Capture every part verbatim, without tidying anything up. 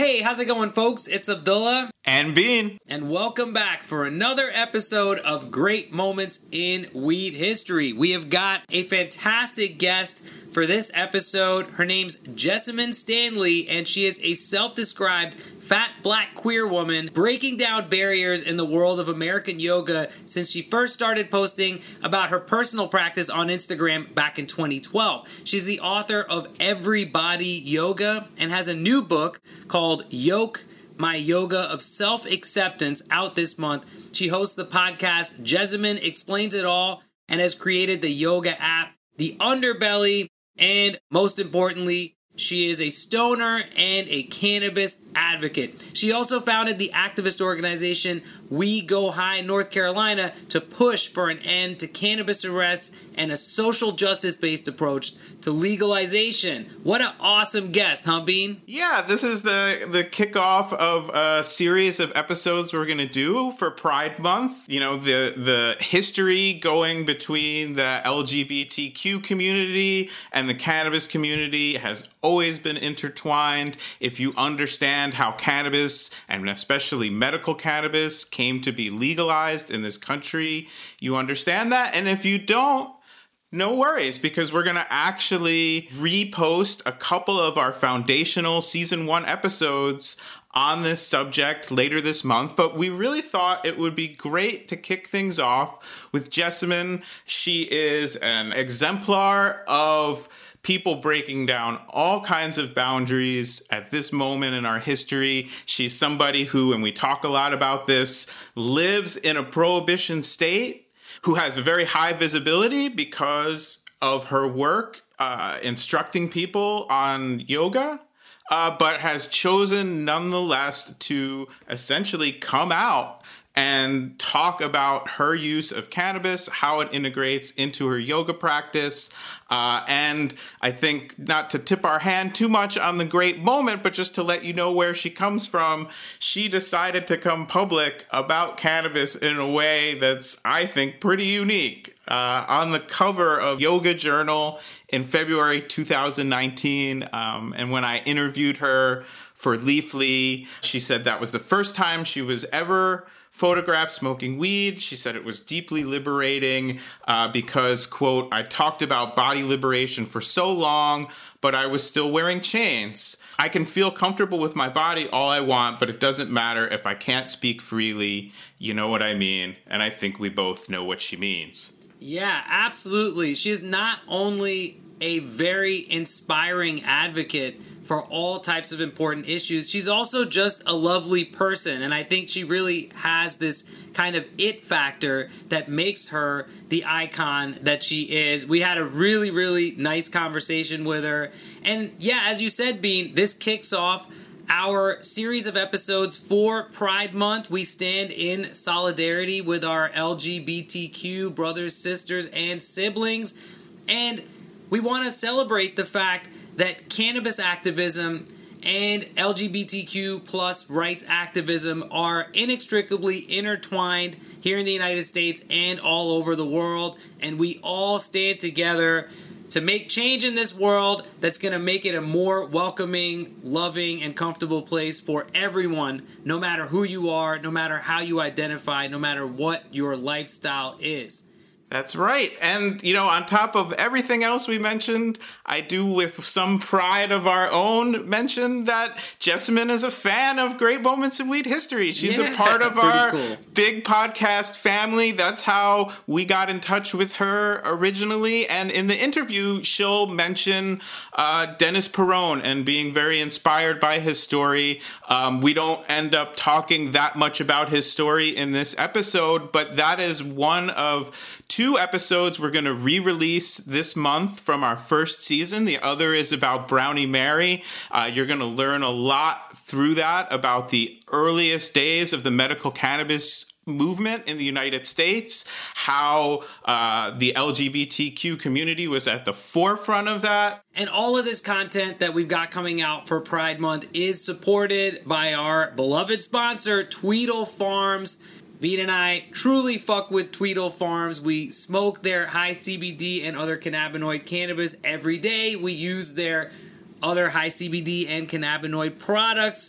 Hey, how's it going, folks? It's Abdullah. And Bean. And welcome back for another episode of Great Moments in Weed History. We have got a fantastic guest for this episode. Her name's Jessamyn Stanley, and she is a self-described fat black queer woman breaking down barriers in the world of American yoga since she first started posting about her personal practice on Instagram back in twenty twelve. She's the author of Everybody Yoga and has a new book called Yoke, My Yoga of Self-Acceptance out this month. She hosts the podcast Jessamyn Explains It All and has created the yoga app, The Underbelly, and most importantly, she is a stoner and a cannabis advocate. She also founded the activist organization We Go High North Carolina to push for an end to cannabis arrests and a social justice-based approach to legalization. What an awesome guest, huh, Bean? Yeah, this is the, the kickoff of a series of episodes we're going to do for Pride Month. You know, the, the history going between the L G B T Q community and the cannabis community has always been intertwined. If you understand how cannabis, and especially medical cannabis, came to be legalized in this country, you understand that. And if you don't, no worries, because we're going to actually repost a couple of our foundational season one episodes on this subject later this month. But we really thought it would be great to kick things off with Jessamyn. She is an exemplar of people breaking down all kinds of boundaries at this moment in our history. She's somebody who, and we talk a lot about this, lives in a prohibition state, who has a very high visibility because of her work uh, instructing people on yoga, uh, but has chosen nonetheless to essentially come out and talk about her use of cannabis, how it integrates into her yoga practice. Uh, and I think not to tip our hand too much on the great moment, but just to let you know where she comes from, she decided to come public about cannabis in a way that's, I think, pretty unique. Uh, on the cover of Yoga Journal in February two thousand nineteen, um, and when I interviewed her for Leafly, she said that was the first time she was ever photographed smoking weed. She said it was deeply liberating uh, because, quote, I talked about body liberation for so long, but I was still wearing chains. I can feel comfortable with my body all I want, but it doesn't matter if I can't speak freely. You know what I mean? And I think we both know what she means. Yeah, absolutely. She is not only a very inspiring advocate for all types of important issues, she's also just a lovely person. And I think she really has this kind of it factor that makes her the icon that she is. We had a really, really nice conversation with her. And yeah, as you said, Bean, this kicks off our series of episodes for Pride Month. We stand in solidarity with our L G B T Q brothers, sisters, and siblings. And we want to celebrate the fact that cannabis activism and L G B T Q plus rights activism are inextricably intertwined here in the United States and all over the world. And we all stand together to make change in this world that's going to make it a more welcoming, loving, and comfortable place for everyone, no matter who you are, no matter how you identify, no matter what your lifestyle is. That's right. And, you know, on top of everything else we mentioned, I do with some pride of our own mention that Jessamyn is a fan of Great Moments in Weed History. She's yeah, a part of our cool. big podcast family. That's how we got in touch with her originally. And in the interview, she'll mention uh, Dennis Peron and being very inspired by his story. Um, we don't end up talking that much about his story in this episode, but that is one of two episodes we're going to re-release this month from our first season. The other is about Brownie Mary. Uh, you're going to learn a lot through that about the earliest days of the medical cannabis movement in the United States, how uh, the L G B T Q community was at the forefront of that. And all of this content that we've got coming out for Pride Month is supported by our beloved sponsor, Tweedle Farms. Bean and I truly fuck with Tweedle Farms. We smoke their high C B D and other cannabinoid cannabis every day. We use their other high C B D and cannabinoid products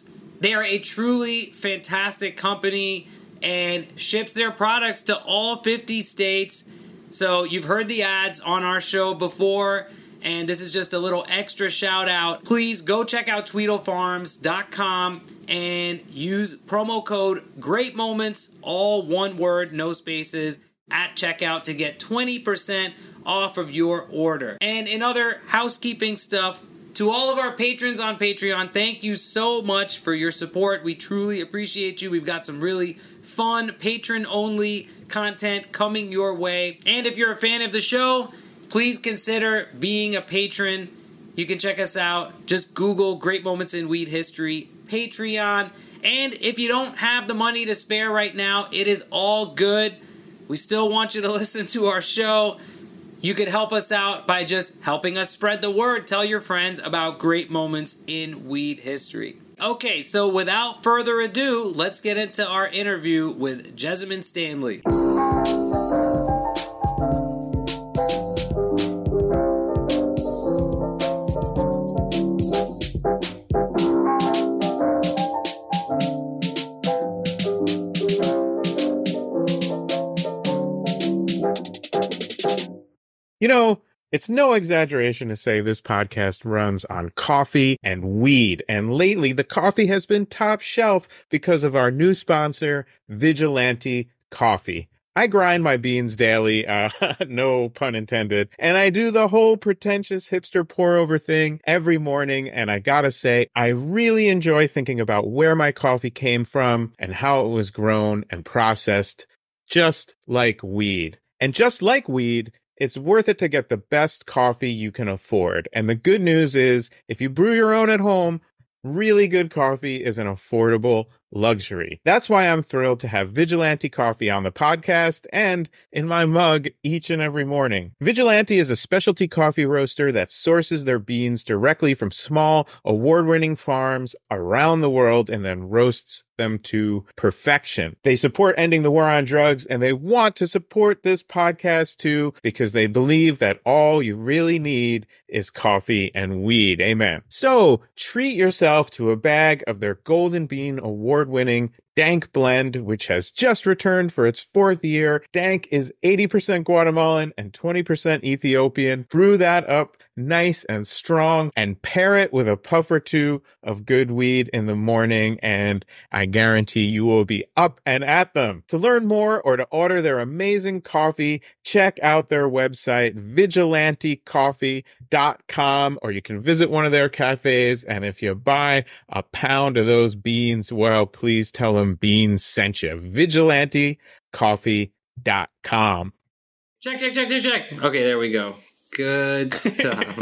They are a truly fantastic company and ships their products to all fifty states. So you've heard the ads on our show before, and this is just a little extra shout out. Please go check out Tweedle Farms dot com and use promo code Great Moments, all one word, no spaces, at checkout to get twenty percent off of your order. And in other housekeeping stuff, to all of our patrons on Patreon, thank you so much for your support. We truly appreciate you. We've got some really fun patron-only content coming your way. And if you're a fan of the show, please consider being a patron. You can check us out. Just Google Great Moments in Weed History Patreon. And if you don't have the money to spare right now, it is all good. We still want you to listen to our show. You could help us out by just helping us spread the word. Tell your friends about Great Moments in Weed History. Okay, so without further ado, let's get into our interview with Jessamyn Stanley. You know, it's no exaggeration to say this podcast runs on coffee and weed. And lately, the coffee has been top shelf because of our new sponsor, Vigilante Coffee. I grind my beans daily, uh, no pun intended, and I do the whole pretentious hipster pour-over thing every morning, and I gotta say, I really enjoy thinking about where my coffee came from and how it was grown and processed, just like weed. And just like weed, it's worth it to get the best coffee you can afford. And the good news is, if you brew your own at home, really good coffee is an affordable luxury. That's why I'm thrilled to have Vigilante Coffee on the podcast and in my mug each and every morning. Vigilante is a specialty coffee roaster that sources their beans directly from small, award-winning farms around the world and then roasts them to perfection. They support ending the war on drugs, and they want to support this podcast too because they believe that all you really need is coffee and weed. Amen. So treat yourself to a bag of their Golden Bean award-winning Dank blend, which has just returned for its fourth year. Dank is eighty percent Guatemalan and twenty percent Ethiopian. Brew that up nice and strong and pair it with a puff or two of good weed in the morning, and I guarantee you will be up and at them. To learn more or to order their amazing coffee, check out their website, vigilante coffee dot com, or you can visit one of their cafes, and if you buy a pound of those beans, well, please tell them Beans sent you. vigilante coffee dot com. Check, check, check, check, check. Okay, there we go. Good stuff.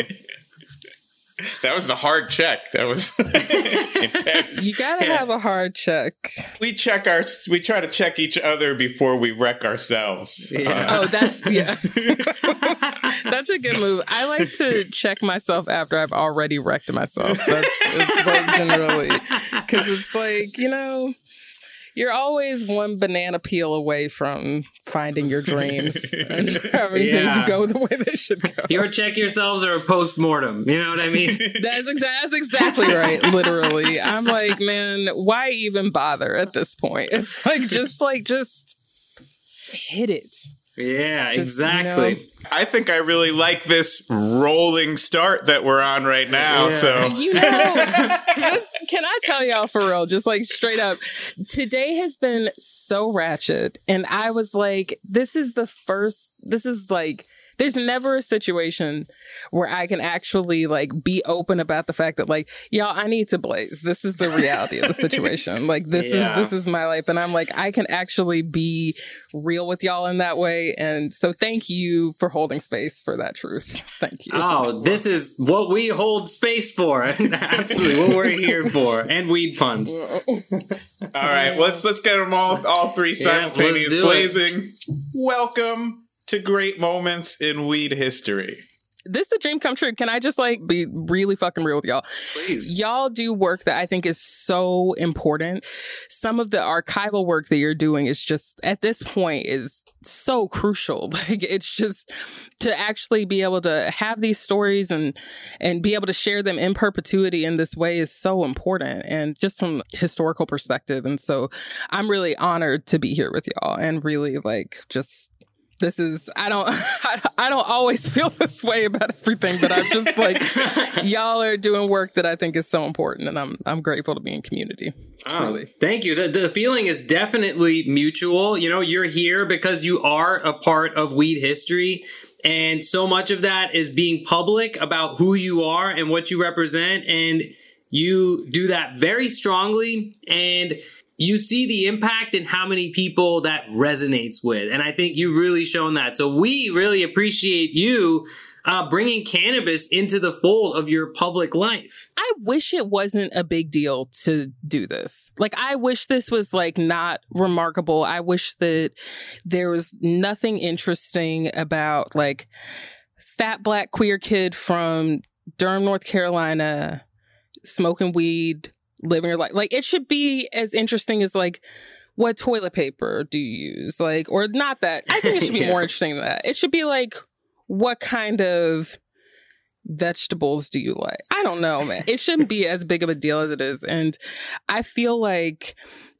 That was the hard check. That was intense. You gotta Yeah. have a hard check. We check our. We try to check each other before we wreck ourselves. Yeah. Uh, Oh, that's yeah. That's a good move. I like to check myself after I've already wrecked myself. That's it's like generally because it's like, you know, you're always one banana peel away from finding your dreams and having Yeah. to go the way they should go. You ever check yourselves or a post-mortem? You know what I mean? That's, exa- that's exactly right. Literally, I'm like, man, why even bother at this point? It's like just like just hit it. Yeah, Just, exactly. you know, I think I really like this rolling start that we're on right now. Yeah. So You know, this, can I tell y'all for real, just like straight up, today has been so ratchet. And I was like, this is the first, this is like, there's never a situation where I can actually like be open about the fact that like, y'all, I need to blaze. This is the reality of the situation. Like this Yeah. is, this is my life. And I'm like, I can actually be real with y'all in that way. And so thank you for holding space for that truth. Thank you. Oh, this is what we hold space for. Absolutely, what we're here for. And weed puns. all right, let's let's get them all all three Yeah, let's simultaneous do it. blazing. Welcome to Great Moments in Weed History. this is a dream come true. Can I just like be really fucking real with y'all? Please. Y'all do work that I think is so important. Some of the archival work that you're doing is just at this point is so crucial. Like it's just to actually be able to have these stories and and be able to share them in perpetuity in this way is so important, and just from historical perspective. And so I'm really honored to be here with y'all, and really like just this is, I don't, I don't always feel this way about everything, but I'm just like, y'all are doing work that I think is so important, and I'm, I'm grateful to be in community. Oh, thank you. The, the feeling is definitely mutual. You know, you're here because you are a part of weed history. And so much of that is being public about who you are and what you represent. And you do that very strongly. And you see the impact in how many people that resonates with. And I think you've really shown that. So we really appreciate you uh, bringing cannabis into the fold of your public life. I wish it wasn't a big deal to do this. Like, I wish this was like not remarkable. I wish that there was nothing interesting about like fat black queer kid from Durham, North Carolina, smoking weed, living your life. Like, it should be as interesting as like, what toilet paper do you use? Like, or not that. I think it should be yeah. more interesting than that. It should be like, what kind of vegetables do you like? I don't know, man. It shouldn't be as big of a deal as it is. And I feel like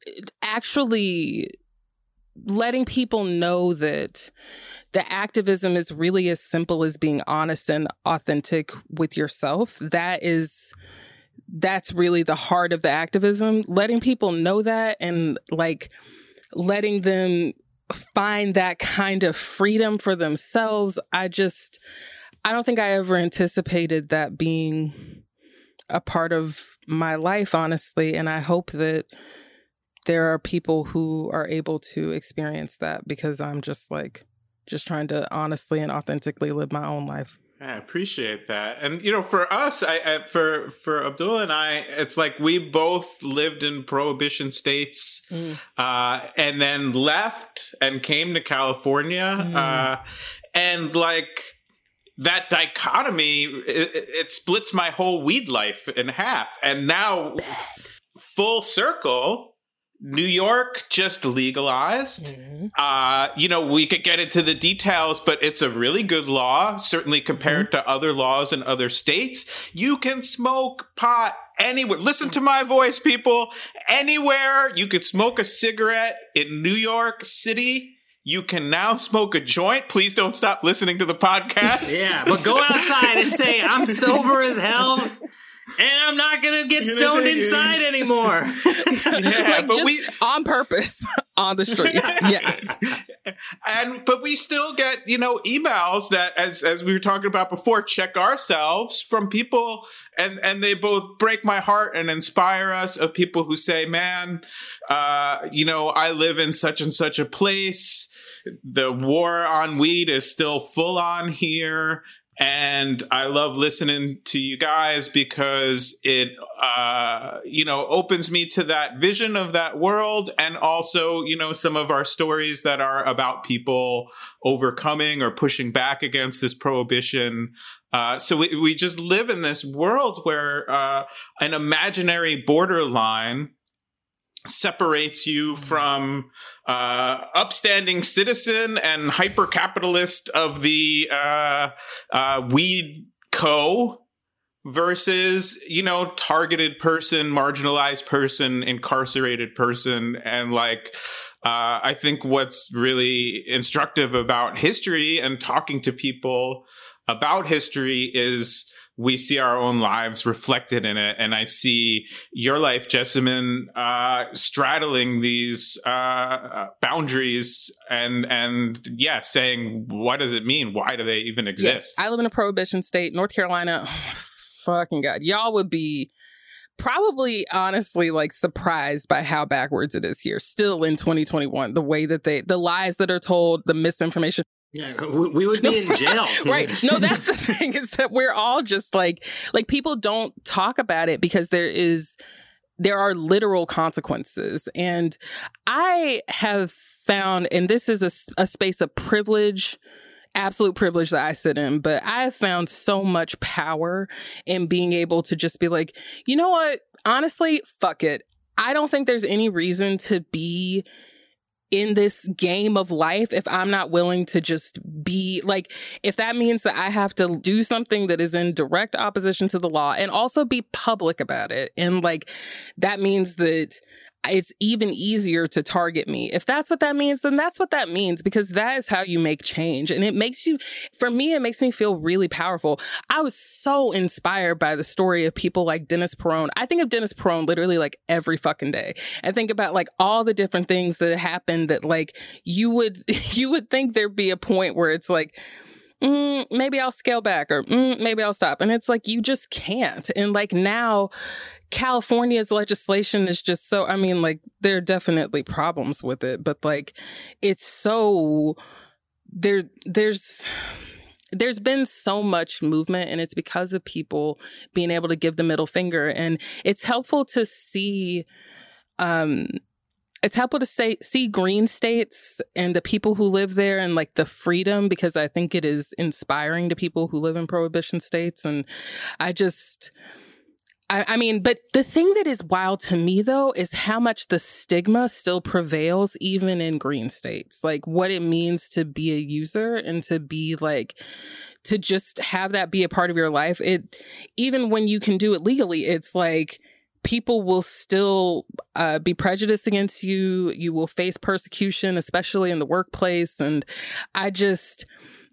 actually letting people know that the activism is really as simple as being honest and authentic with yourself. That is... That's really the heart of the activism. Letting people know that, and like letting them find that kind of freedom for themselves. I just, I don't think I ever anticipated that being a part of my life, honestly. And I hope that there are people who are able to experience that, because I'm just like, just trying to honestly and authentically live my own life. I appreciate that. And, you know, for us, I, I for for Abdullah and I, it's like we both lived in prohibition states mm. uh, and then left and came to California. Mm. Uh, and like that dichotomy, it, it splits my whole weed life in half. And now, Bad. full circle, New York just legalized. Mm-hmm. Uh, you know, we could get into the details, but it's a really good law, certainly compared mm-hmm. to other laws in other states. You can smoke pot anywhere. Listen to my voice, people. Anywhere you could smoke a cigarette in New York City. You can now smoke a joint. Please don't stop listening to the podcast. Yeah, but go outside and say, I'm sober as hell. And I'm not going to get you stoned inside anymore. Yeah, like but just we on purpose on the street. Yes. And but we still get, you know, emails that, as as we were talking about before, check ourselves from people, and and they both break my heart and inspire us, of people who say, man, uh, you know, I live in such and such a place. The war on weed is still full on here. And I love listening to you guys because it, uh, you know, opens me to that vision of that world. And also, you know, some of our stories that are about people overcoming or pushing back against this prohibition. Uh, so we, we just live in this world where uh, an imaginary borderline separates you from uh, upstanding citizen and hyper-capitalist of the uh, uh, weed co versus, you know, targeted person, marginalized person, incarcerated person. And like, uh, I think what's really instructive about history and talking to people about history is we see our own lives reflected in it. And I see your life, Jessamyn, uh, straddling these uh, boundaries and, and yeah, saying, what does it mean? Why do they even exist? Yes, I live in a prohibition state, North Carolina. Oh, fucking God. Y'all would be probably, honestly, like surprised by how backwards it is here, still in twenty twenty-one, the way that they, the lies that are told, the misinformation. Yeah, we would be in jail. Right. No, that's the thing, is that we're all just like, like people don't talk about it because there is, there are literal consequences. And I have found, and this is a, a space of privilege absolute privilege that I sit in, but I have found so much power in being able to just be like, you know what? Honestly, fuck it. I don't think there's any reason to be in this game of life if I'm not willing to just be like, if that means that I have to do something that is in direct opposition to the law and also be public about it. And like, that means that it's even easier to target me. If that's what that means, then that's what that means, because that is how you make change. And it makes you, for me, it makes me feel really powerful. I was so inspired by the story of people like Dennis Peron. I think of Dennis Peron literally like every fucking day. I think about like all the different things that happened that like you would, you would think there'd be a point where it's like, Mm, maybe I'll scale back or mm, maybe I'll stop. And it's like, you just can't. And like now, California's legislation is just so, I mean, like there are definitely problems with it, but like it's so, there, there's, there's been so much movement, and it's because of people being able to give the middle finger. And it's helpful to see, um, It's helpful to say, see green states and the people who live there and like the freedom, because I think it is inspiring to people who live in prohibition states. And I just, I, I mean, but the thing that is wild to me though is how much the stigma still prevails even in green states. Like what it means to be a user and to be like, to just have that be a part of your life. It, even when you can do it legally, it's like, people will still uh, be prejudiced against you. You will face persecution, especially in the workplace. And I just,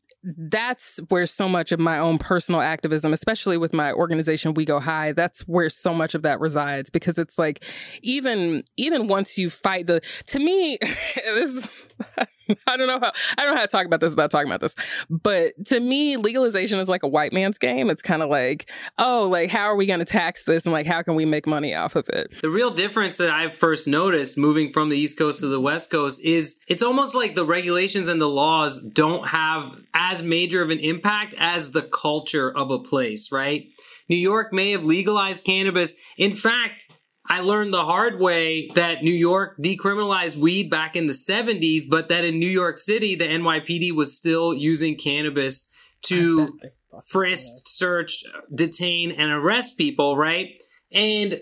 that's where so much of my own personal activism, especially with my organization, We Go High, that's where so much of that resides. Because it's like, even, even once you fight the, to me, this is, I don't know how, I don't know how to talk about this without talking about this. But to me, legalization is like a white man's game. It's kind of like, oh, like, how are we going to tax this? And like, how can we make money off of it? The real difference that I've first noticed moving from the East Coast to the West Coast is it's almost like the regulations and the laws don't have as major of an impact as the culture of a place, right? New York may have legalized cannabis. In fact, I learned the hard way that New York decriminalized weed back in the seventies, but that in New York City, the N Y P D was still using cannabis to frisk, search, detain, and arrest people, right? And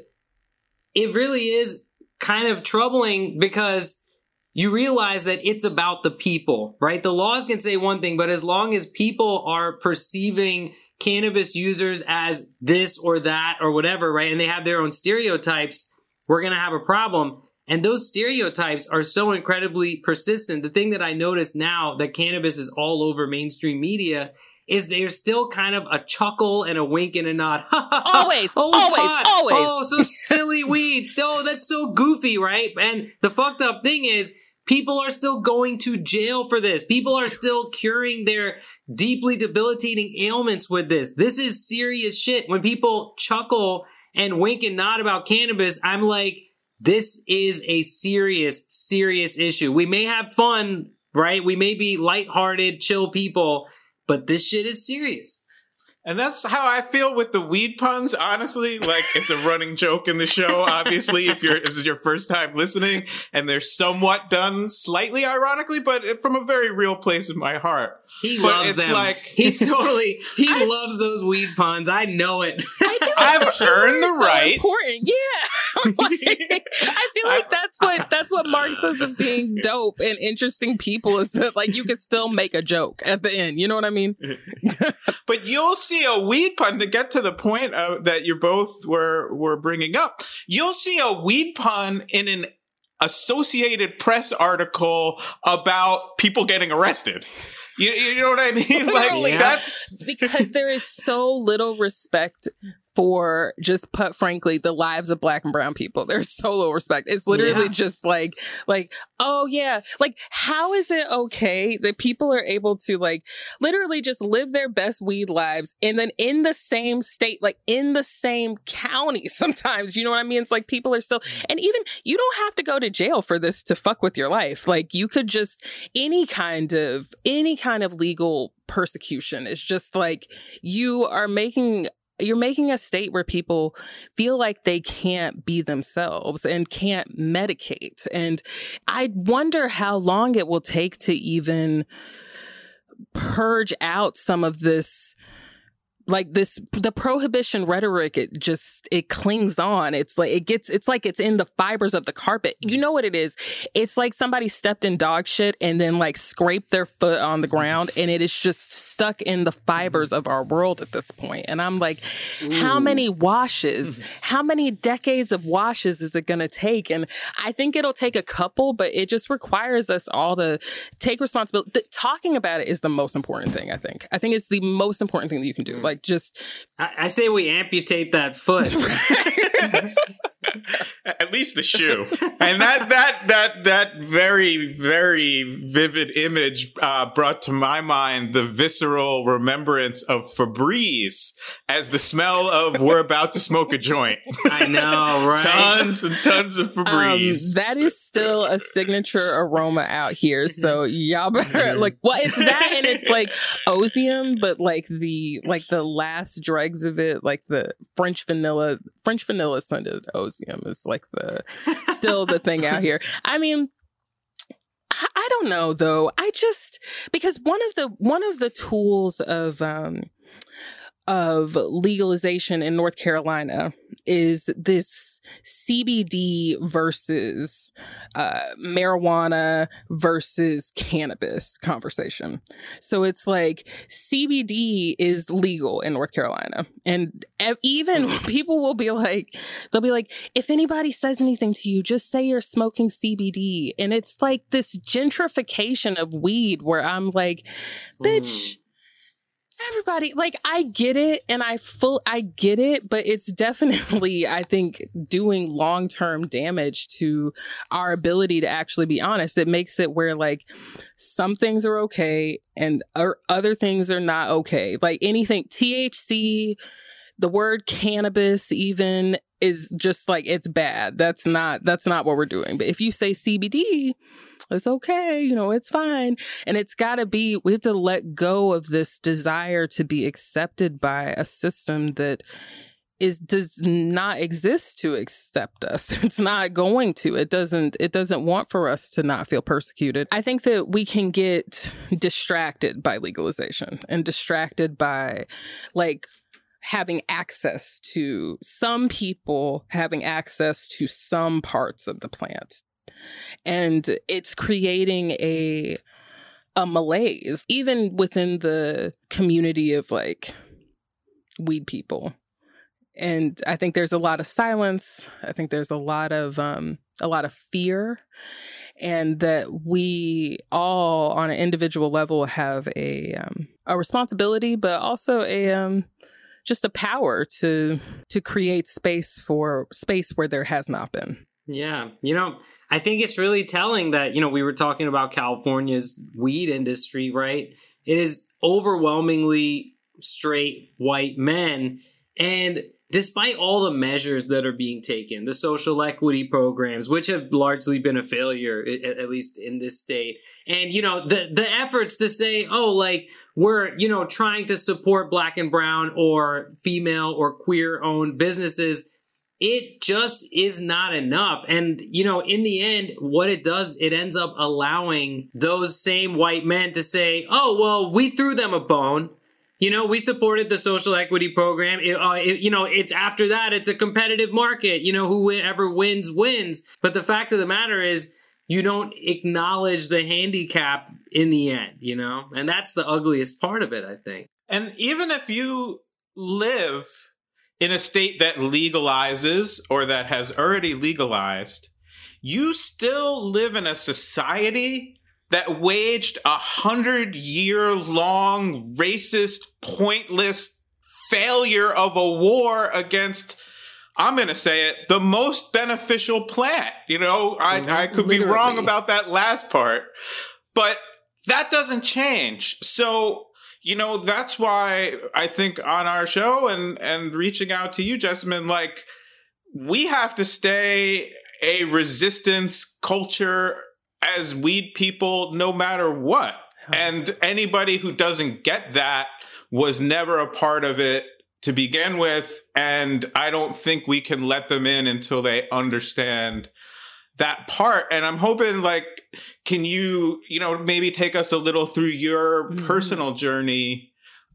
it really is kind of troubling because you realize that it's about the people, right? The laws can say one thing, but as long as people are perceiving cannabis users as this or that or whatever, right? And they have their own stereotypes, we're going to have a problem. And those stereotypes are so incredibly persistent. The thing that I notice now that cannabis is all over mainstream media is there's still kind of a chuckle and a wink and a nod. Always, oh, always, pot. always. Oh, so silly weed. So that's so goofy, right? And the fucked up thing is, people are still going to jail for this. People are still curing their deeply debilitating ailments with this. This is serious shit. When people chuckle and wink and nod about cannabis, I'm like, this is a serious, serious issue. We may have fun, right? We may be lighthearted, chill people, but this shit is serious. And that's how I feel with the weed puns, honestly. Like, it's a running joke in the show, obviously, if you're if this is your first time listening, and they're somewhat done slightly ironically, but from a very real place in my heart. He but loves it's them. Like, He's totally, he I, loves those weed puns. I know it. I I've earned the so right. Important. Yeah. Like, I feel like that's what, that's what Mark says is being dope and interesting people, is that like you can still make a joke at the end. You know what I mean? But you'll see a weed pun, to get to the point of, that you both were, were bringing up. You'll see a weed pun in an Associated Press article about people getting arrested. You, you know what I mean? Like, yeah. that's because there is so little respect for, just put frankly, the lives of Black and brown people. There's so little respect. It's literally yeah. just like, like, oh yeah. Like, how is it okay that people are able to like literally just live their best weed lives and then in the same state, like in the same county sometimes, you know what I mean? It's like people are still, and even you don't have to go to jail for this to fuck with your life. Like you could just, any kind of, any kind of legal persecution is just like, you are making You're making a state where people feel like they can't be themselves and can't medicate. And I wonder how long it will take to even purge out some of this, like this, the prohibition rhetoric, it just, it clings on. It's like, it gets, it's like it's in the fibers of the carpet. You know what it is? It's like somebody stepped in dog shit and then like scraped their foot on the ground, and it is just stuck in the fibers of our world at this point. And I'm like, Ooh. How many washes, how many decades of washes is it going to take? And I think it'll take a couple, but it just requires us all to take responsibility. The, talking about it is the most important thing, I think. I think it's the most important thing that you can do. Like, just I, I say we amputate that foot. At least the shoe. And that that that that very, very vivid image uh, brought to my mind the visceral remembrance of Febreze as the smell of we're about to smoke a joint. I know, right? Tons and tons of Febreze. Um, that is still a signature aroma out here. So y'all better like, well, it's that, and it's like Ozium, but like the like the last dregs of it, like the French vanilla, French vanilla scented Ozium is like the still the thing out here. I mean, I, I don't know though. I just because one of the one of the tools of um of legalization in North Carolina is this C B D versus uh, marijuana versus cannabis conversation. So it's like C B D is legal in North Carolina. And even people will be like, they'll be like, if anybody says anything to you, just say you're smoking C B D. And it's like this gentrification of weed where I'm like, bitch, mm. Everybody, like, I get it, and I full, I get it, but it's definitely, I think, doing long-term damage to our ability to actually be honest. It makes it where, like, some things are okay, and other things are not okay. Like, anything, T H C, the word cannabis even is just like, it's bad. That's not, that's not what we're doing. But if you say C B D, it's okay, you know, it's fine. And it's got to be, we have to let go of this desire to be accepted by a system that is does not exist to accept us. It's not going to. It doesn't, it doesn't want for us to not feel persecuted. I think that we can get distracted by legalization and distracted by, like, having access to some people having access to some parts of the plant. And it's creating a a malaise, even within the community of like weed people. And I think there's a lot of silence. I think there's a lot of um, a lot of fear, and that we all, on an individual level, have a um, a responsibility, but also a um, just a power to to create space for space where there has not been. Yeah. You know, I think it's really telling that, you know, we were talking about California's weed industry, right? It is overwhelmingly straight white men. And despite all the measures that are being taken, the social equity programs, which have largely been a failure, at least in this state, and, you know, the, the efforts to say, oh, like, we're, you know, trying to support Black and brown or female or queer owned businesses, it just is not enough. And, you know, in the end, what it does, it ends up allowing those same white men to say, oh, well, we threw them a bone. You know, we supported the social equity program. It, uh, it, you know, it's after that, it's a competitive market. You know, whoever wins, wins. But the fact of the matter is, you don't acknowledge the handicap in the end, you know? And that's the ugliest part of it, I think. And even if you live in a state that legalizes or that has already legalized, you still live in a society that waged a hundred-year-long racist, pointless failure of a war against, I'm going to say it, the most beneficial plant. You know, I, mm-hmm. I could Literally. be wrong about that last part, but that doesn't change. So, you know, that's why I think on our show and, and reaching out to you, Jessamine, like, we have to stay a resistance culture as weed people, no matter what. And anybody who doesn't get that was never a part of it to begin with. And I don't think we can let them in until they understand that part. And I'm hoping, like, can you, you know, maybe take us a little through your mm-hmm. personal journey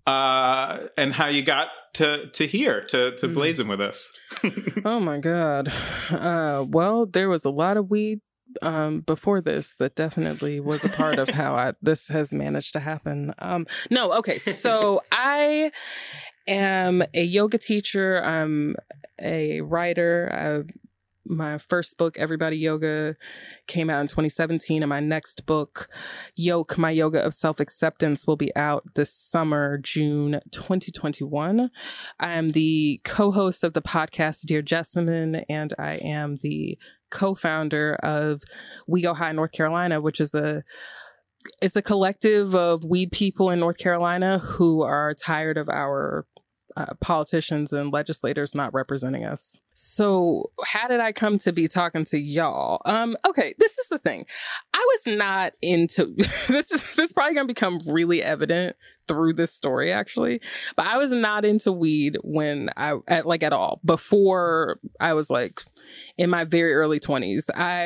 uh, and how you got to, to here, to, to mm. blazing with us. Oh, my God. Uh, well, there was a lot of weed um before this that definitely was a part of how I this has managed to happen. Um no, okay. So I am a yoga teacher. I'm a writer. I, my first book, Everybody Yoga, came out in twenty seventeen, and my next book, Yoke, My Yoga of Self-Acceptance, will be out this summer, June twenty twenty-one. I am the co-host of the podcast Dear Jessamine, and I am the co-founder of We Go High North Carolina, which is a it's a collective of weed people in North Carolina who are tired of our uh, politicians and legislators not representing us. So how did I come to be talking to y'all? Um, okay, this is the thing. I was not into this is this is probably gonna become really evident through this story, actually. But I was not into weed when I at, like at all before I was like in my very early twenties. I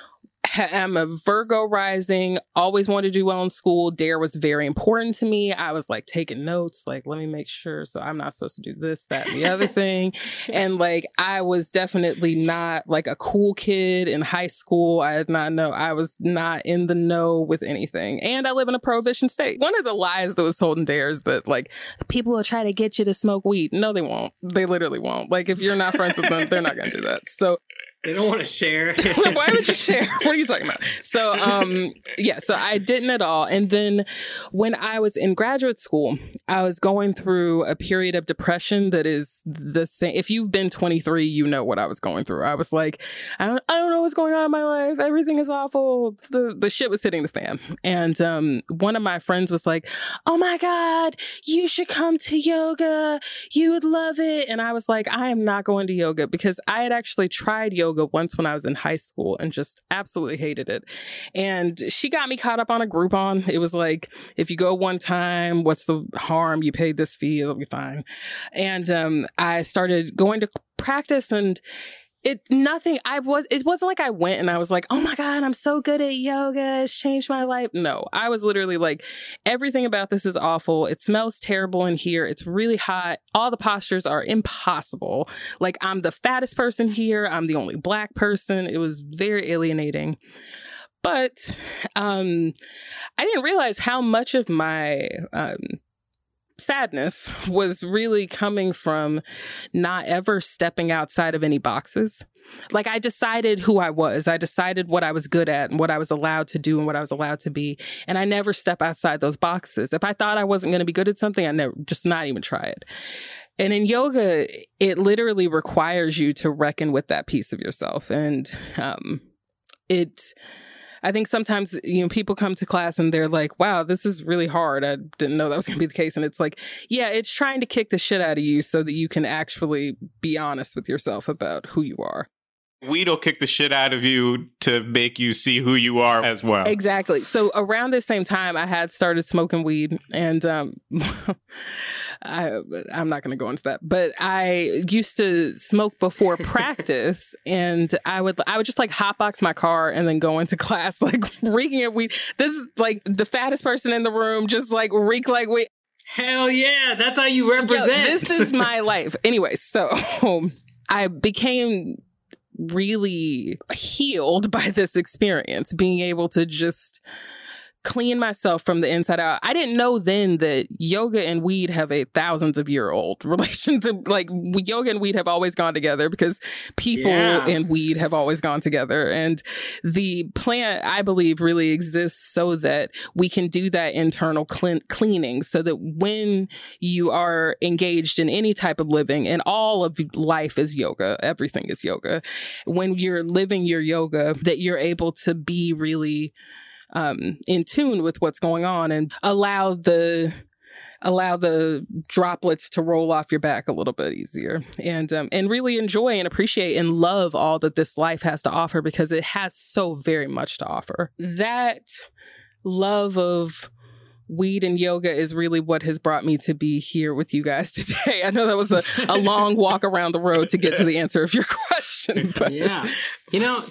I'm a Virgo rising, always wanted to do well in school. Dare was very important to me. I was like taking notes, like, let me make sure. So I'm not supposed to do this, that, and the other thing. And like, I was definitely not like a cool kid in high school. I did not know. I was not in the know with anything. And I live in a prohibition state. One of the lies that was told in Dare is that like people will try to get you to smoke weed. No, they won't. They literally won't. Like if you're not friends with them, they're not going to do that. So they don't want to share. Why would you share? What are you talking about? So, um, yeah, so I didn't at all. And then when I was in graduate school, I was going through a period of depression that is the same. If you've been twenty-three, you know what I was going through. I was like, I don't, I don't know what's going on in my life. Everything is awful. The, the shit was hitting the fan. And, um, one of my friends was like, oh my God, you should come to yoga. You would love it. And I was like, I am not going to yoga because I had actually tried yoga once when I was in high school and just absolutely hated it. And she got me caught up on a Groupon. It was like, if you go one time, what's the harm? You paid this fee, it'll be fine. And um, I started going to practice and It nothing. I was. It wasn't like I went and I was like, "Oh my God, I'm so good at yoga. It's changed my life." No, I was literally like, everything about this is awful. It smells terrible in here. It's really hot. All the postures are impossible. Like I'm the fattest person here. I'm the only black person. It was very alienating. But um, I didn't realize how much of my um, sadness was really coming from not ever stepping outside of any boxes. Like I decided who I was. I decided what I was good at and what I was allowed to do and what I was allowed to be. And I never step outside those boxes. If I thought I wasn't going to be good at something, I never just not even try it. And in yoga, it literally requires you to reckon with that piece of yourself. And um, it... I think sometimes, you know, people come to class and they're like, wow, this is really hard. I didn't know that was going to be the case. And it's like, yeah, it's trying to kick the shit out of you so that you can actually be honest with yourself about who you are. Weed will kick the shit out of you to make you see who you are as well. Exactly. So around the same time, I had started smoking weed, and um, I, I'm not going to go into that, but I used to smoke before practice, and I would I would just like hotbox my car and then go into class like reeking of weed. This is like the fattest person in the room, just like reek like weed. Hell yeah, that's how you represent. Yo, this is my life. Anyway, so I became really healed by this experience, being able to just clean myself from the inside out. I didn't know then that yoga and weed have a thousands of year old relationship. Like yoga and weed have always gone together because people yeah. and weed have always gone together. And the plant, I believe, really exists so that we can do that internal clean- cleaning so that when you are engaged in any type of living, and all of life is yoga, everything is yoga. When you're living your yoga, that you're able to be really Um, in tune with what's going on and allow the allow the droplets to roll off your back a little bit easier, and um, and really enjoy and appreciate and love all that this life has to offer, because it has so very much to offer. That love of weed and yoga is really what has brought me to be here with you guys today. I know that was a, a long walk around the road to get to the answer of your question, but yeah, you know.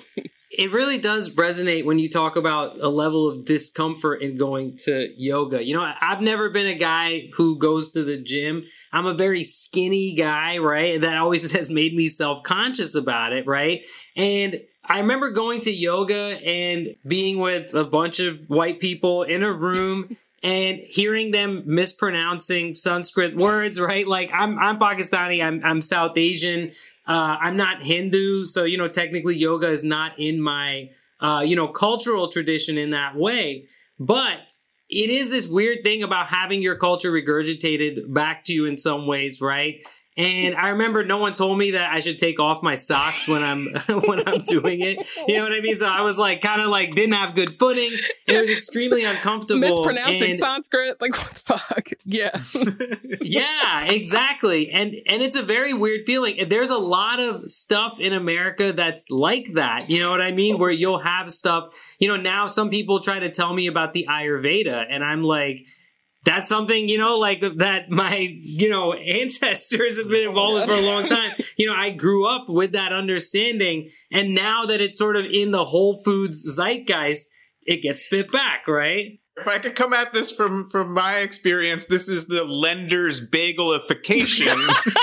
It really does resonate when you talk about a level of discomfort in going to yoga. You know, I've never been a guy who goes to the gym. I'm a very skinny guy, right? That always has made me self-conscious about it, right? And I remember going to yoga and being with a bunch of white people in a room and hearing them mispronouncing Sanskrit words, right? Like I'm I'm Pakistani, I'm I'm South Asian. Uh, I'm not Hindu, so, you know, technically yoga is not in my, uh, you know, cultural tradition in that way. But it is this weird thing about having your culture regurgitated back to you in some ways, right? And I remember no one told me that I should take off my socks when I'm when I'm doing it. You know what I mean? So I was like, kind of like didn't have good footing. And it was extremely uncomfortable. Mispronouncing and, Sanskrit, like what the fuck? Yeah, yeah, exactly. And and it's a very weird feeling. There's a lot of stuff in America that's like that. You know what I mean? Where you'll have stuff. You know, now some people try to tell me about the Ayurveda, and I'm like, that's something, you know, like that my, you know, ancestors have been involved with for a long time. You know, I grew up with that understanding. And now that it's sort of in the Whole Foods zeitgeist, it gets spit back, right? If I could come at this from, from my experience, this is the lender's bagelification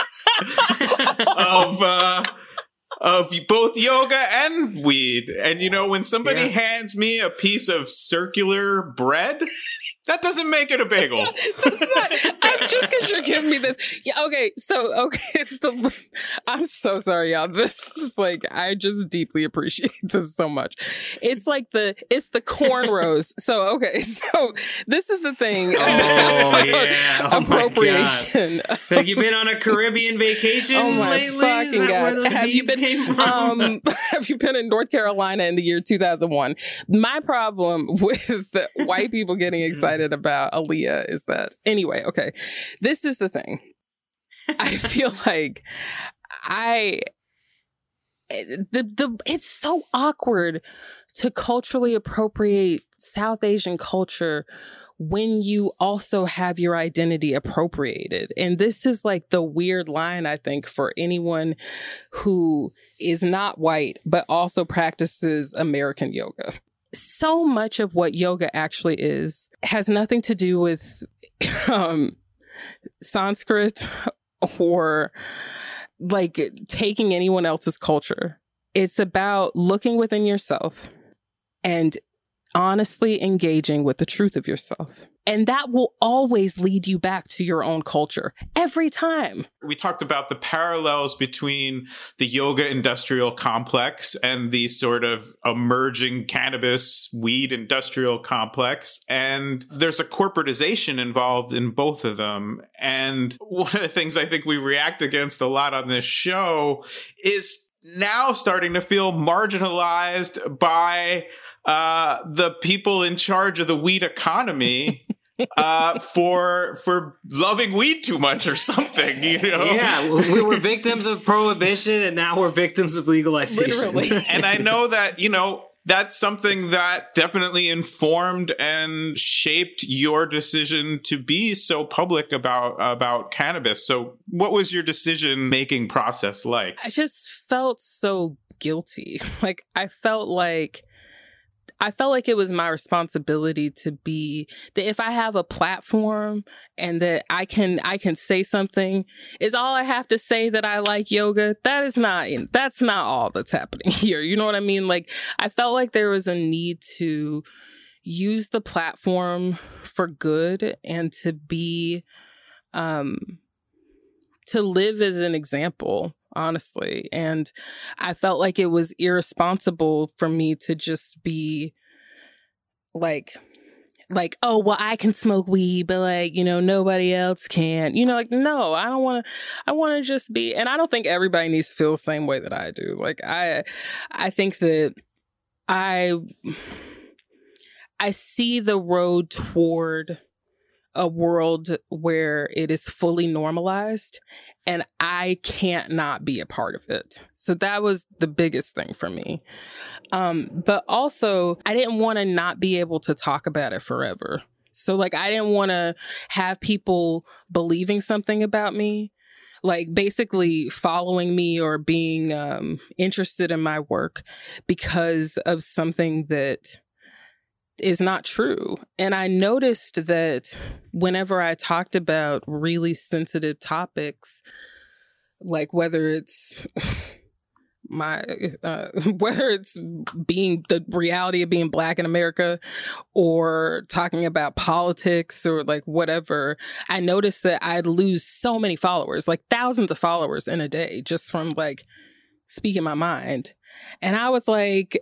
of, uh, of both yoga and weed. And, you know, when somebody yeah. hands me a piece of circular bread, that doesn't make it a bagel. That's not. I'm just because you're giving me this. Yeah. Okay. So okay. It's the. I'm so sorry, y'all. This is like I just deeply appreciate this so much. It's like the. It's the cornrows. So okay. So this is the thing. Oh yeah. Oh, appropriation. Have you been on a Caribbean vacation? Oh my lately? fucking god! Have you been? Um, have you been in North Carolina in the year two thousand one? My problem with white people getting excited about Aaliyah is that anyway, okay, this is the thing. I feel like I the the it's so awkward to culturally appropriate South Asian culture when you also have your identity appropriated. And this is like the weird line, I think, for anyone who is not white but also practices American yoga. So much of what yoga actually is has nothing to do with um, Sanskrit or like taking anyone else's culture. It's about looking within yourself and honestly engaging with the truth of yourself. And that will always lead you back to your own culture every time. We talked about the parallels between the yoga industrial complex and the sort of emerging cannabis weed industrial complex. And there's a corporatization involved in both of them. And one of the things I think we react against a lot on this show is now starting to feel marginalized by uh, the people in charge of the weed economy. uh, for for loving weed too much or something, you know? Yeah, we were victims of prohibition and now we're victims of legalization. Literally. And I know that, you know, that's something that definitely informed and shaped your decision to be so public about about cannabis. So what was your decision-making process like? I just felt so guilty. Like, I felt like I felt like it was my responsibility to be that if I have a platform and that I can, I can say something, is all I have to say that I like yoga. That is not, that's not all that's happening here. You know what I mean? Like, I felt like there was a need to use the platform for good and to be, um, to live as an example. Honestly. And I felt like it was irresponsible for me to just be like, like, oh, well, I can smoke weed, but like, you know, nobody else can. You know, like, no, I don't want to, I want to just be, and I don't think everybody needs to feel the same way that I do. Like, I, I think that I, I see the road toward a world where it is fully normalized and I can't not be a part of it. So that was the biggest thing for me. Um, but also I didn't want to not be able to talk about it forever. So like, I didn't want to have people believing something about me like basically following me or being um, interested in my work because of something that is not true. And I noticed that whenever I talked about really sensitive topics, like whether it's my uh, whether it's being the reality of being Black in America or talking about politics or like whatever, I noticed that I'd lose so many followers, like thousands of followers in a day, just from like speaking my mind. And I was like,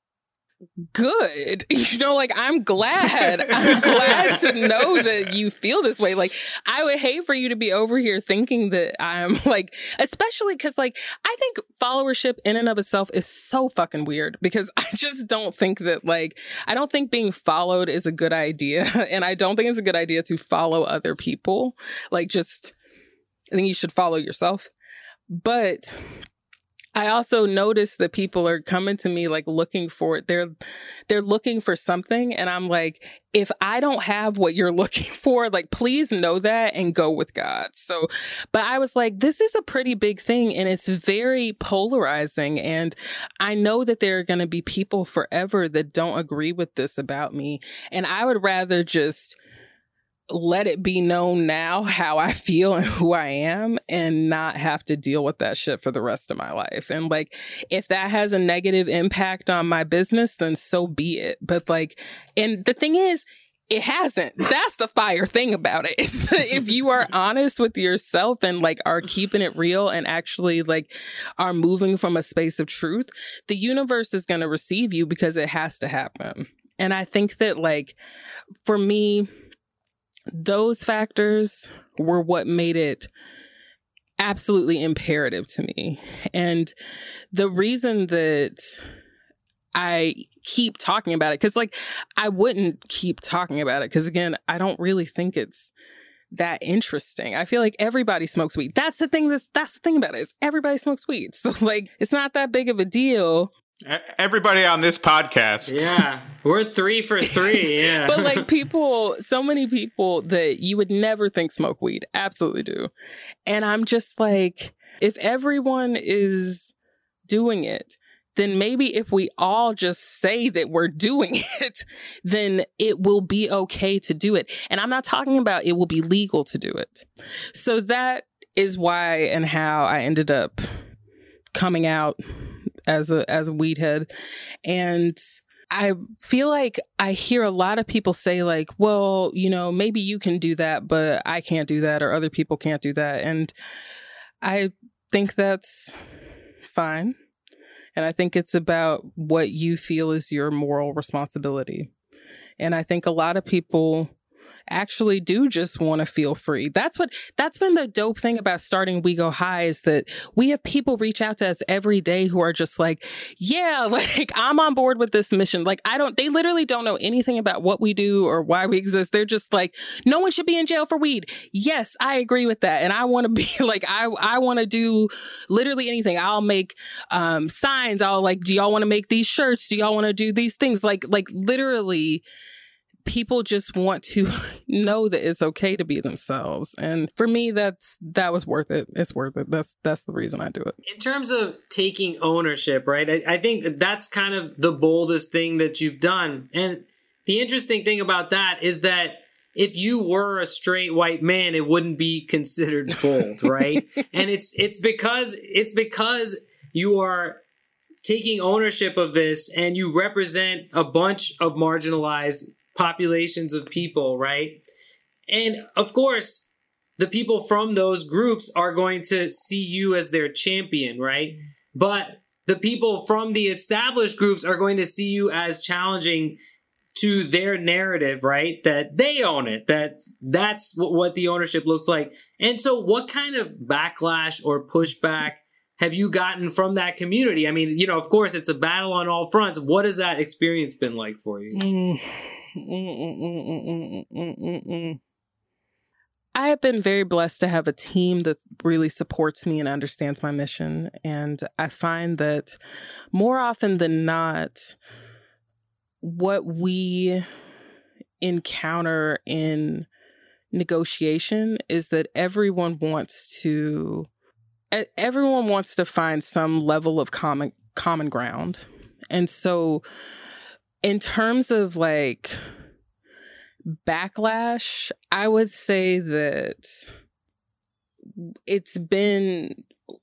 good. You know, like, I'm glad. I'm glad to know that you feel this way. Like, I would hate for you to be over here thinking that I'm like, especially because, like, I think followership in and of itself is so fucking weird because I just don't think that, like, I don't think being followed is a good idea. And I don't think it's a good idea to follow other people. Like, just, I think you should follow yourself. But I also noticed that people are coming to me like looking for it. They're they're looking for something. And I'm like, if I don't have what you're looking for, like, please know that and go with God. So, but I was like, this is a pretty big thing and it's very polarizing. And I know that there are going to be people forever that don't agree with this about me. And I would rather just let it be known now how I feel and who I am and not have to deal with that shit for the rest of my life. And like, if that has a negative impact on my business, then so be it. But like, and the thing is, it hasn't. That's the fire thing about it. It's if you are honest with yourself and like are keeping it real and actually like are moving from a space of truth, the universe is going to receive you because it has to happen. And I think that like, for me, those factors were what made it absolutely imperative to me. And the reason that I keep talking about it, because like I wouldn't keep talking about it, because again, I don't really think it's that interesting. I feel like everybody smokes weed. That's the thing that's that's the thing about it, is everybody smokes weed. So like it's not that big of a deal. Everybody on this podcast. Yeah. We're three for three. Yeah. But like people, so many people that you would never think smoke weed absolutely do. And I'm just like, if everyone is doing it, then maybe if we all just say that we're doing it, then it will be okay to do it. And I'm not talking about it will be legal to do it. So that is why and how I ended up coming out as a as a weed head. And I feel like I hear a lot of people say like, well, you know, maybe you can do that, but I can't do that, or other people can't do that. And I think that's fine. And I think it's about what you feel is your moral responsibility. And I think a lot of people actually do just want to feel free. That's what, that's been the dope thing about starting We Go High, is that we have people reach out to us every day who are just like, yeah, like I'm on board with this mission. Like I don't, they literally don't know anything about what we do or why we exist. They're just like, no one should be in jail for weed. Yes, I agree with that. And I want to be like, I, I want to do literally anything. I'll make um, signs. I'll like, do y'all want to make these shirts? Do y'all want to do these things? Like, like literally, people just want to know that it's okay to be themselves. And for me, that's, that was worth it. It's worth it. That's, that's the reason I do it. In terms of taking ownership, right? I, I think that that's kind of the boldest thing that you've done. And the interesting thing about that is that if you were a straight white man, it wouldn't be considered bold, right? And it's, it's because, it's because you are taking ownership of this and you represent a bunch of marginalized populations of people, right? And of course, the people from those groups are going to see you as their champion, right? But the people from the established groups are going to see you as challenging to their narrative, right? That they own it, that that's what the ownership looks like. And so what kind of backlash or pushback have you gotten from that community? I mean, you know, of course, it's a battle on all fronts. What has that experience been like for you? Mm. Mm, mm, mm, mm, mm. I have been very blessed to have a team that really supports me and understands my mission. And I find that more often than not, what we encounter in negotiation is that everyone wants to everyone wants to find some level of common common ground. And so in terms of like backlash, I would say that it's been,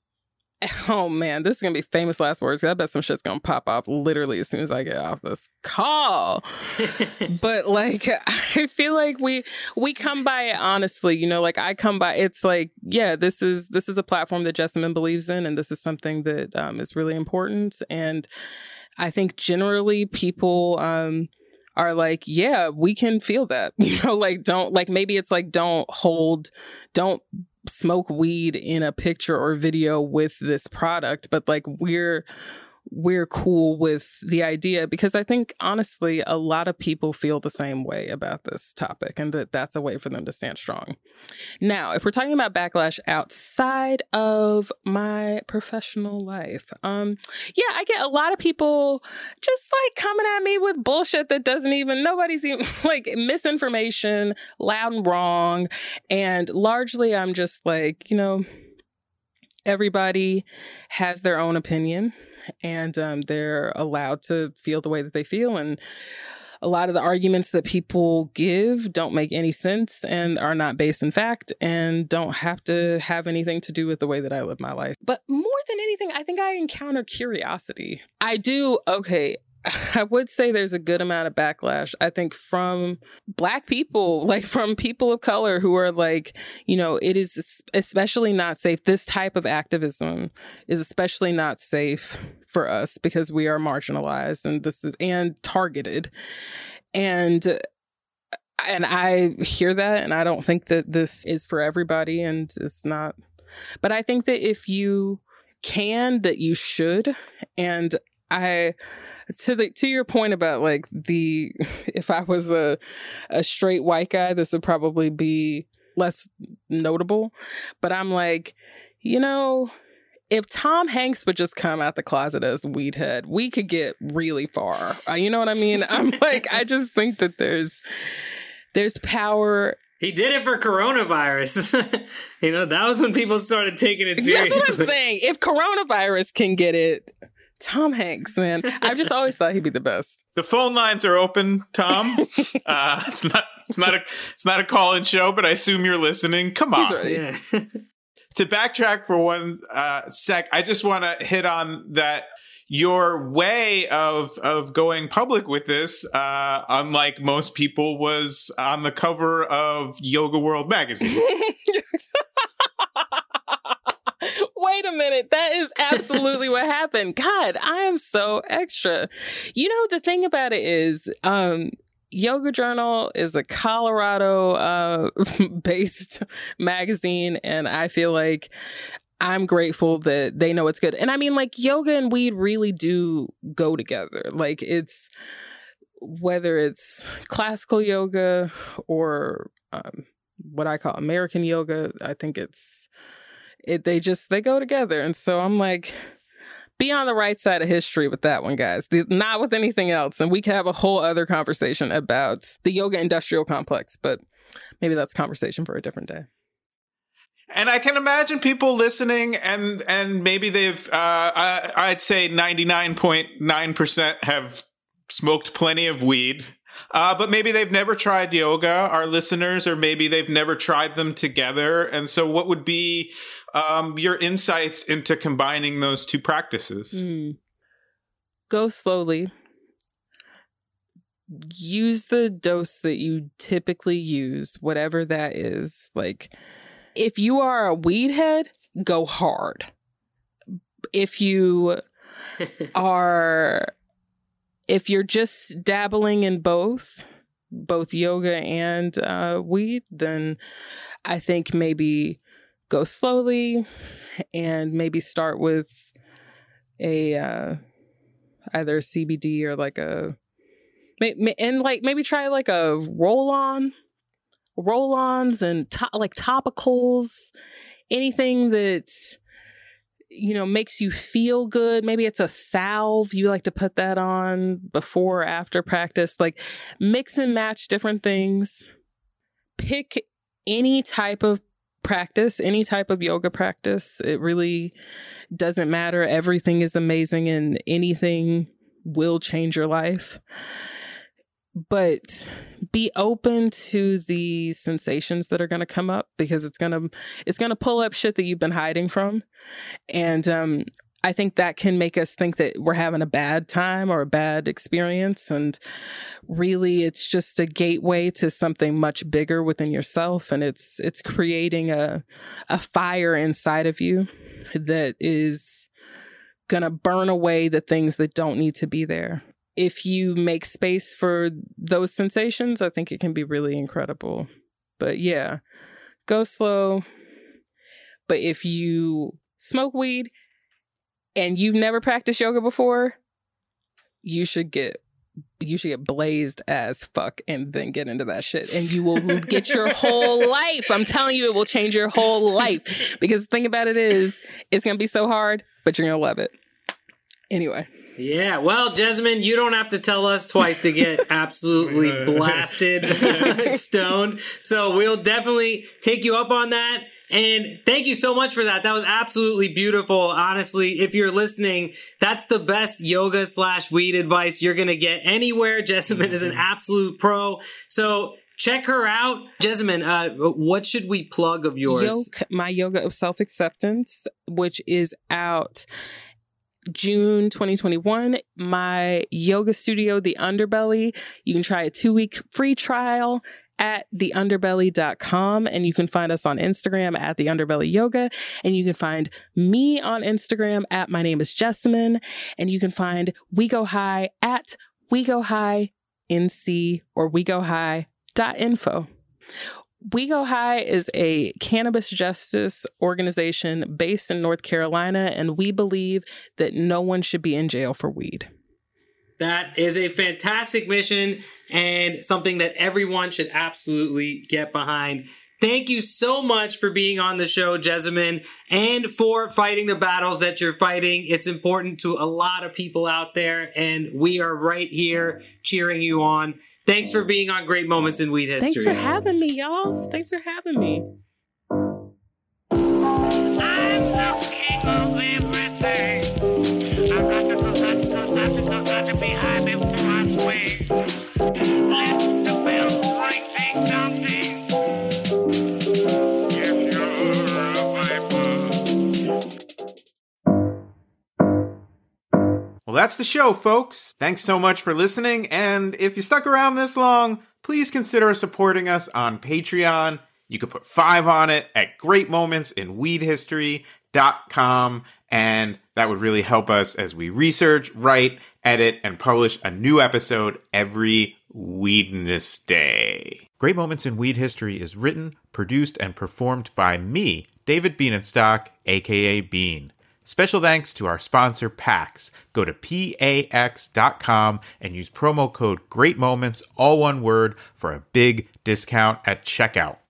oh man, this is going to be famous last words. I bet some shit's going to pop off literally as soon as I get off this call. But like, I feel like we, we come by it honestly, you know, like I come by, it's like, yeah, this is, this is a platform that Jessamyn believes in. And this is something that um, is really important. And I think generally people, um, are like, yeah, we can feel that, you know, like don't, like maybe it's like, don't hold, don't smoke weed in a picture or video with this product, but like we're, we're cool with the idea because I think honestly, a lot of people feel the same way about this topic and that that's a way for them to stand strong. Now, if we're talking about backlash outside of my professional life, um, yeah, I get a lot of people just like coming at me with bullshit that doesn't even, nobody's even like misinformation, loud and wrong. And largely I'm just like, you know, everybody has their own opinion. And um, they're allowed to feel the way that they feel. And a lot of the arguments that people give don't make any sense and are not based in fact and don't have to have anything to do with the way that I live my life. But more than anything, I think I encounter curiosity. I do, okay, I would say there's a good amount of backlash, I think, from Black people, like from people of color who are like, you know, it is especially not safe. This type of activism is especially not safe for us because we are marginalized and this is and targeted. And and I hear that and I don't think that this is for everybody and it's not. But I think that if you can, that you should. And I, to the, to your point about like the, if I was a, a straight white guy, this would probably be less notable, but I'm like, you know, if Tom Hanks would just come out the closet as weed head, we could get really far. Uh, you know what I mean? I'm like, I just think that there's, there's power. He did it for coronavirus. You know, that was when people started taking it seriously. That's what I'm saying. If coronavirus can get it, Tom Hanks, man. I've just always thought he'd be the best. The phone lines are open, Tom. uh, it's not it's not a it's not a call-in show, but I assume you're listening. Come on. He's ready. Yeah. To backtrack for one uh, sec, I just want to hit on that your way of of going public with this, uh, unlike most people, was on the cover of Yoga World magazine. Wait a minute. That is absolutely what happened. God, I am so extra. You know, the thing about it is, um, Yoga Journal is a Colorado uh, based magazine. And I feel like I'm grateful that they know it's good. And I mean, like, yoga and weed really do go together. Like, it's whether it's classical yoga or um, what I call American yoga, I think it's It, they just, they go together. And so I'm like, be on the right side of history with that one, guys. The, not with anything else. And we can have a whole other conversation about the yoga industrial complex, but maybe that's a conversation for a different day. And I can imagine people listening and, and maybe they've, uh, I, I'd say ninety-nine point nine percent have smoked plenty of weed. Uh, but maybe they've never tried yoga, our listeners, or maybe they've never tried them together. And so what would be um, your insights into combining those two practices? Mm. Go slowly. Use the dose that you typically use, whatever that is. Like, if you are a weed head, go hard. If you are... If you're just dabbling in both, both yoga and uh, weed, then I think maybe go slowly and maybe start with a uh, either a C B D or like a and like maybe try like a roll-on, roll-ons and to- like topicals, anything that's, you know, makes you feel good. Maybe it's a salve. You like to put that on before or after practice. Like, mix and match different things. Pick any type of practice, any type of yoga practice, it really doesn't matter. Everything is amazing and anything will change your life. But be open to the sensations that are going to come up, because it's going to it's going to pull up shit that you've been hiding from. And um, I think that can make us think that we're having a bad time or a bad experience. And really, it's just a gateway to something much bigger within yourself. And it's it's creating a a fire inside of you that is going to burn away the things that don't need to be there. If you make space for those sensations, I think it can be really incredible. But yeah, go slow. But if you smoke weed and you've never practiced yoga before, you should get you should get blazed as fuck and then get into that shit. And you will get your whole life. I'm telling you, it will change your whole life. Because the thing about it is, it's going to be so hard, but you're going to love it. Anyway. Yeah, well, Jessamyn, you don't have to tell us twice to get absolutely blasted stoned. So we'll definitely take you up on that. And thank you so much for that. That was absolutely beautiful. Honestly, if you're listening, that's the best yoga slash weed advice you're going to get anywhere. Jessamyn is an absolute pro. So check her out. Jessamyn, uh, what should we plug of yours? Yoke, my Yoga of Self-Acceptance, which is out June twenty twenty-one. My yoga studio, The Underbelly. You can try a two-week free trial at the underbelly dot com, and you can find us on Instagram at The Underbelly Yoga, and you can find me on Instagram at My Name is Jessamyn, and you can find We Go High at We Go High N C or we go high dot info. We Go High is a cannabis justice organization based in North Carolina, and we believe that no one should be in jail for weed. That is a fantastic mission and something that everyone should absolutely get behind. Thank you so much for being on the show, Jessamyn, and for fighting the battles that you're fighting. It's important to a lot of people out there, and we are right here cheering you on. Thanks for being on Great Moments in Weed History. Thanks for having me, y'all. Thanks for having me. I'm the king of everything. I got to, got to, got to, got to be high before I swing. Let the bells ring, ain't something. If you're a viper. Well, that's the show, folks. Thanks so much for listening, and if you stuck around this long, please consider supporting us on Patreon. You can put five on it at great moments in weed history dot com, and that would really help us as we research, write, edit, and publish a new episode every Weedness Day. Great Moments in Weed History is written, produced, and performed by me, David Bienenstock, aka Bean. Special thanks to our sponsor, PAX. Go to pax dot com and use promo code GREATMOMENTS, all one word, for a big discount at checkout.